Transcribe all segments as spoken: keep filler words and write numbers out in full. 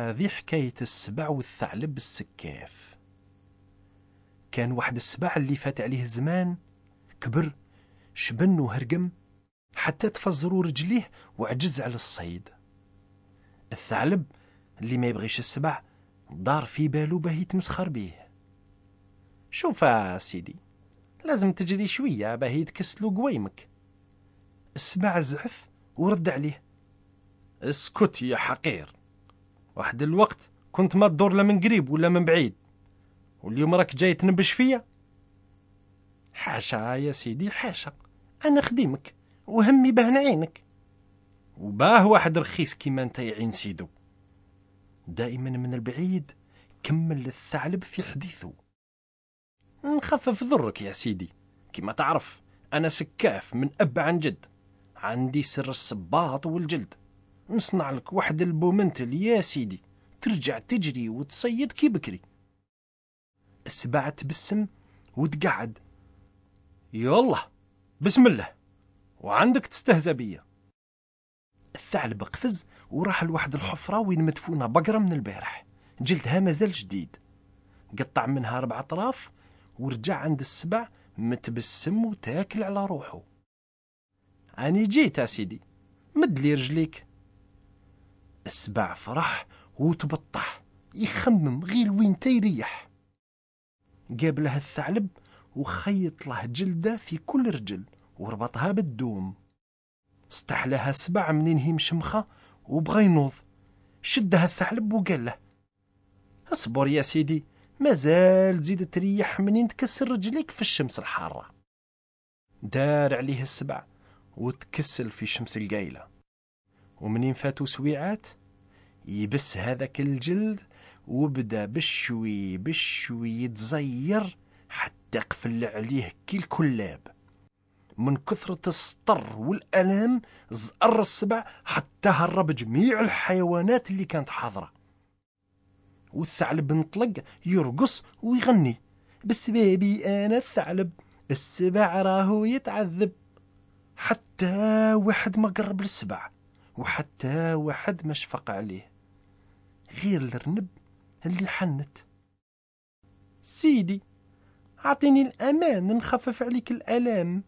هذه حكاية السبع والثعلب السكاف. كان واحد السبع اللي فات عليه زمان، كبر شبن وهرقم حتى تفزروا رجليه وعجز على الصيد. الثعلب اللي ما يبغيش السبع دار في بالو باه يتمسخر بيه. شوف سيدي، لازم تجري شوية باه يتكسلو قويمك. السبع زعف ورد عليه: اسكت يا حقير، واحد الوقت كنت ما تدور لا من قريب ولا من بعيد، واليوم راك جاي تنبش فيا؟ حاشا يا سيدي حاشا، انا خديمك وهمي باه نعينك، وباه واحد رخيص كيما انت يعين سيدو. دائما من البعيد كمل الثعلب في حديثه: نخفف ضرك يا سيدي، كيما تعرف انا سكاف من اب عن جد، عندي سر الصباط والجلد، نصنع لك واحد البومنتل يا سيدي ترجع تجري وتصيد كي بكري. السبع تبسم وتقعد: يالله بسم الله، وعندك تستهزأ بيا. الثعلب قفز وراح لواحد الحفرة وين مدفونة بقرة من البارح، جلدها مازال جديد، قطع منها ربع اطراف ورجع عند السبع متبسم وتاكل على روحه. اني جيت يا سيدي، مد لي رجليك. السبع فرح وتبطح يخمم غير وين تيريح. قابله الثعلب وخيط له جلده في كل رجل وربطها بالدوم. استحلاها السبع منين هي مشمخه وبغى ينوض، شدها الثعلب وقال له: اصبر يا سيدي، مازال تزيد تريح منين تكسر رجليك في الشمس الحاره. دار عليه السبع وتكسل في شمس القايله، ومنين فاتوا سويعات يبس هذاك الجلد وبدا بالشوي بالشوي يتزير حتى قفل عليه كي الكلاب. من كثرة السطر والألم زقر السبع حتى هرب جميع الحيوانات اللي كانت حاضرة. والثعلب انطلق يرقص ويغني: بسبابي أنا الثعلب، السبع راهو يتعذب. حتى واحد ما قرب للسبع، وحتى واحد ما شفق عليه، غير الرنب اللي حنت: سيدي أعطيني الأمان نخفف عليك الألام.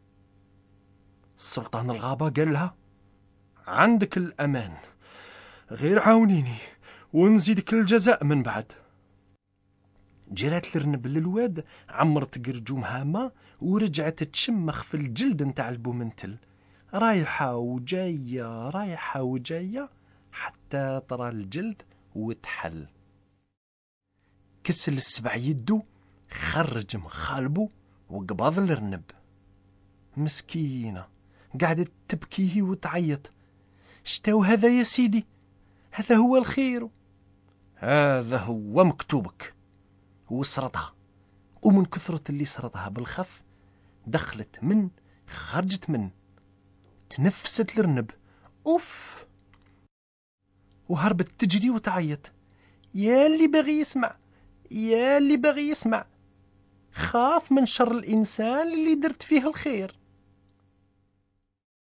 السلطان الغابة قال لها: عندك الأمان، غير عاونيني ونزيدك الجزاء من بعد. جرات الرنب للواد، عمرت قرجومها ما ورجعت تشمخ في الجلد نتاع البومنتل، رايحة وجاية رايحة وجاية حتى طرى الجلد وتحل. كسل السبع يدو، خرج مخالبو وقبض الرنب. مسكينة قعدت تبكيه وتعيط: شتاو هذا يا سيدي، هذا هو الخير، هذا هو مكتوبك. وسرطها، ومن كثرة اللي سرطها بالخف دخلت من خرجت من، تنفست الرنب اوف، وهربت تجري وتعيط: يا اللي باغي يسمع، يا اللي باغي يسمع، خاف من شر الإنسان اللي درت فيه الخير.